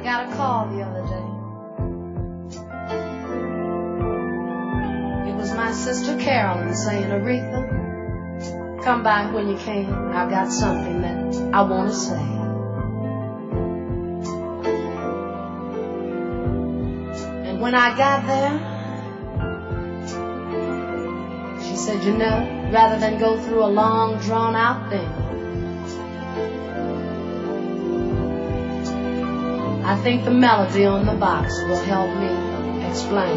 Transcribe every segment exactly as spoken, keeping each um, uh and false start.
got a call the other day. It was my sister Carolyn saying, Aretha, come back when you can. I've got something that I want to say. And when I got there, she said, you know, rather than go through a long, drawn-out thing, I think the melody on the box will help me explain.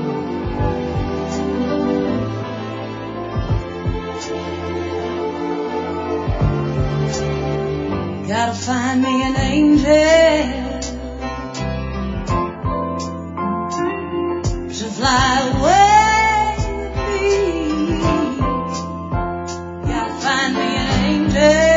Gotta find me an angel to fly away with me. Gotta find me an angel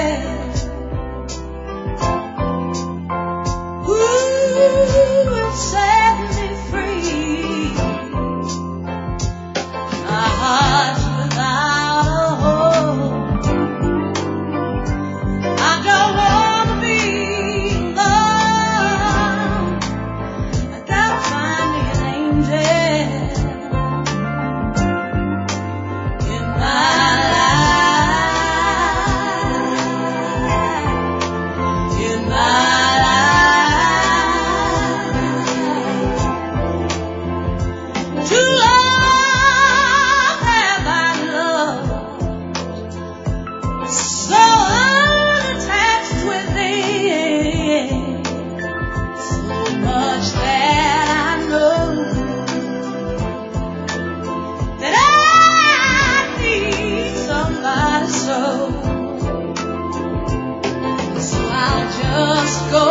go